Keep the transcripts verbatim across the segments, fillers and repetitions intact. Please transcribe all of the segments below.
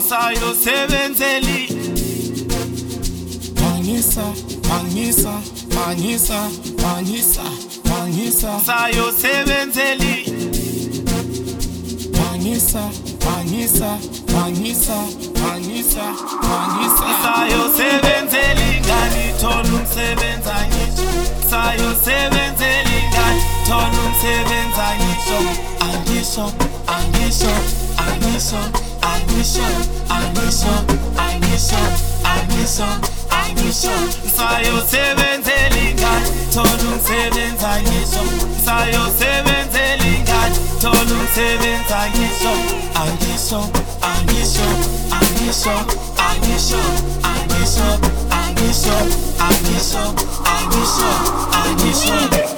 sayosebenzeli Mangisa, mangisa, mangisa, mangisa, mangisa, sayosebenzeli mangisa, mangisa, mangisa, mangisa, mangisa, sayosebenzeli nganithola umsebenzi angisho sayosebenzeli nganithola umsebenzi angisho angisho angisho angisho angisho angisho angisho angisho angisho sayosebenzeli nganithola umsebenzi angisho sayosebenzeli nganithola umsebenzi angisho angisho angisho angisho angisho angisho angisho angisho angisho angisho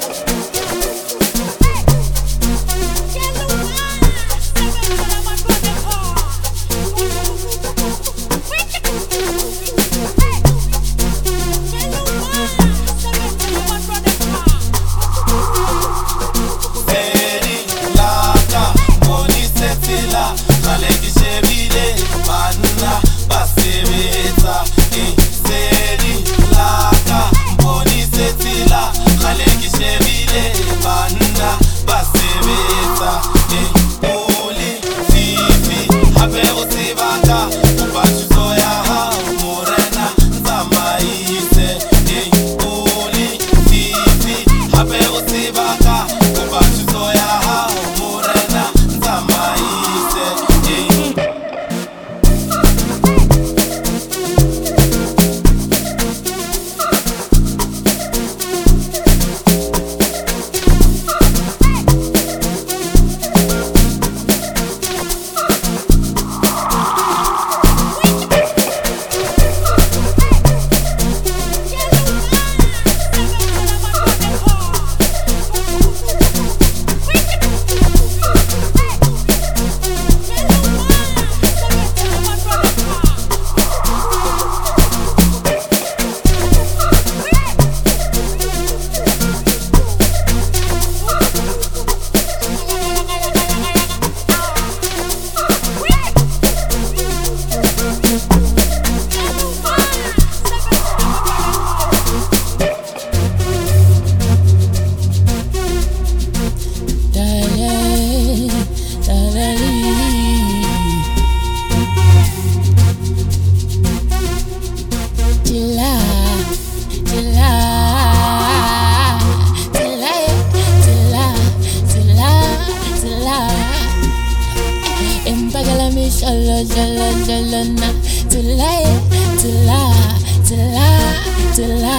Jala jala jala na tila tila tila tila.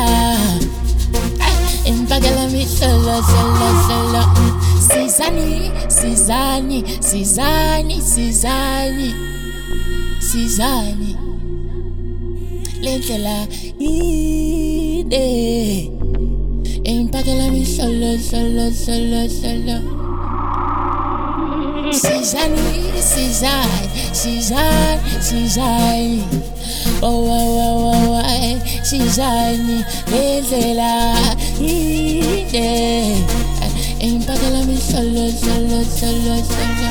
Impagala mi jala jala jala. Sizani sizani sizani sizani sizani. Lentela ide. Impagala mi jala jala jala jala. Sizani, Sizani, Sizani, Sizani. Oh, oh, oh, oh, oh, Sizani, lezela, ide. Impagala mi solo, solo, solo, solo.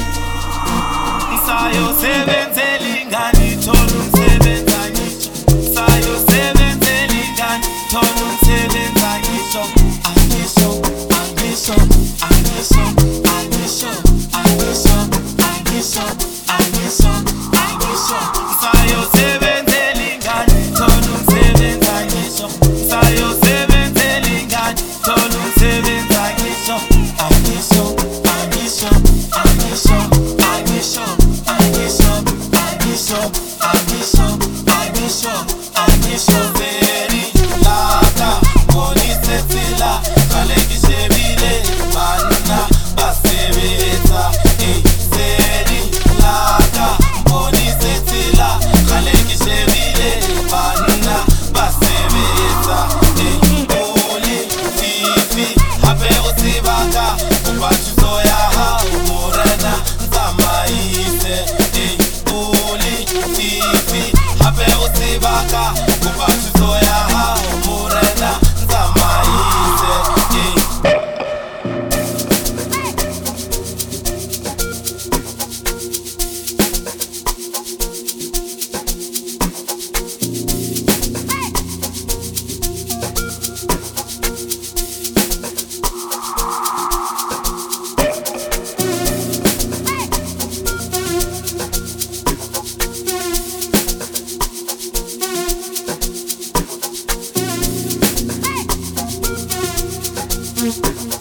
Sayosebenzeli nganithola umsebenzi angisho sayosebenzeli nganithola umsebenzi angisho angisho angisho angisho angisho angisho angisho angisho angisho sayosebenzeli nganithola umsebenzi angisho sayosebenzeli nganithola umsebenzi angisho angisho angisho angisho angisho angisho angisho angisho angisho angisho veri lata monisefila kalekishebile ba Mangisa,